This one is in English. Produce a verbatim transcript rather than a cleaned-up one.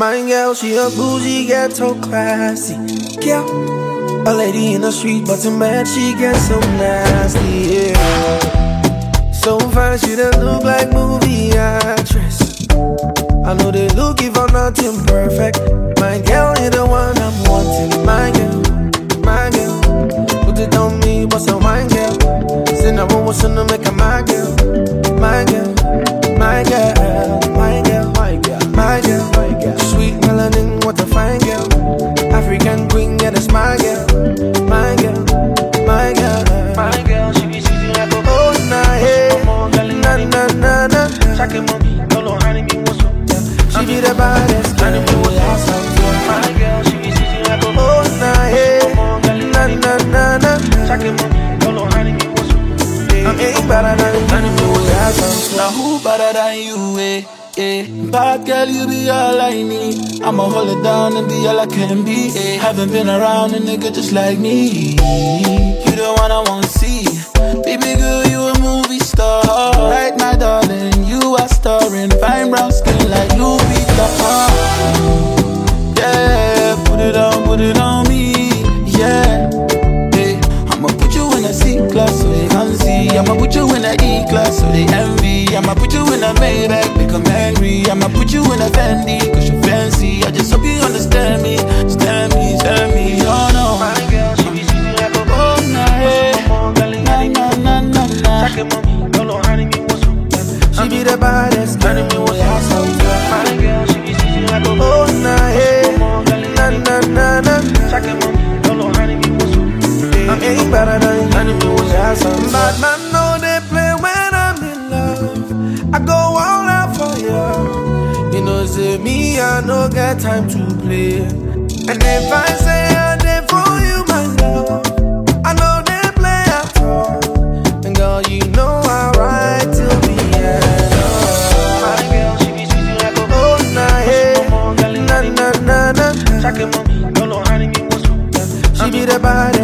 my girl, she a bougie, ghetto classy. Girl, a lady in the street, but in bed she gets so nasty, yeah. So fine, she done look like movie actress. I know they looking for nothing perfect. My girl, you're the one I'm wanting. My girl, my girl, put it on me, what's a wine girl? Say I want to make a my girl, my girl, my girl, my girl, my girl, my girl, my girl. Sweet melanin, what a fine girl. African queen, yeah, that's my girl, my girl, my girl, my girl. She be sitting like a oh nah, hey, na na na na. Shake mommy, no lo honey me what's up. She be the baddest girl, my girl. She be sitting like a oh nah, hey, na na na na. Shake mommy, no lo honey me what's up. I ain't better than you. Now who better than you, eh? Eh, bad girl, you be all I need. I'ma hold it down and be all I can be. Eh, haven't been around a nigga just like me. You the one I wanna see. Baby girl, you a movie star. Right, my darling, you are starring. Fine brown skin like Lupita. Yeah, put it on, put it on me. Yeah, eh, I'ma put you in a C class so they can see. I'ma put you in a E class so they envy. I'ma put you in a Maybach, become angry. I'ma put you in a Fendi, cause you're fancy. I just hope you understand me, stand me, stand me, oh no. My girl, she be sitting like a oh nah, hey, na na na na na. She be the baddest girl, my girl, she be sitting like a oh nah, hey, na na na na. I ain't better than you. Bad man know they play when I'm in love. I go all out for you. You know, say me, I no get time to play. And if I say I did for you, my love, I know they play at all. And girl, you know I ride till the end. Oh, my girl, she be sitting like a oh nah, hey, na na na na. She be the body.